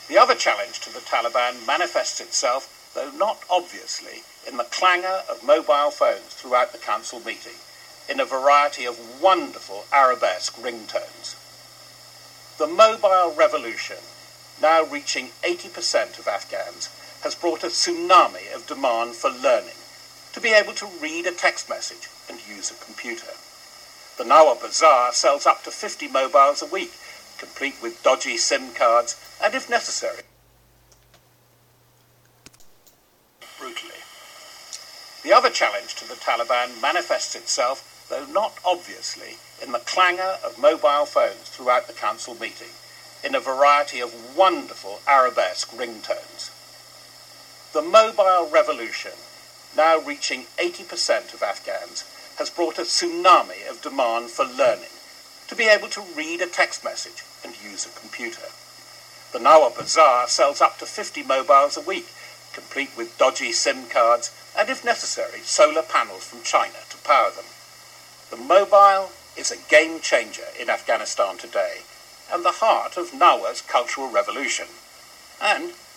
The other challenge to the Taliban manifests itself, though not obviously, in the clangor of mobile phones throughout the council meeting, in a variety of wonderful arabesque ringtones. The mobile revolution, now reaching 80% of Afghans, has brought a tsunami of demand for learning, to be able to read a text message and use a computer. The Nawar Bazaar sells up to 50 mobiles a week, complete with dodgy SIM cards and, if necessary, brutally. The other challenge to the Taliban manifests itself, though not obviously, in the clangor of mobile phones throughout the council meeting, in a variety of wonderful arabesque ringtones. The mobile revolution, now reaching 80% of Afghans, has brought a tsunami of demand for learning, to be able to read a text message and use a computer. The Nawar Bazaar sells up to 50 mobiles a week, complete with dodgy SIM cards and, if necessary, solar panels from China to power them. The mobile is a game changer in Afghanistan today, and the heart of Nawar's cultural revolution. And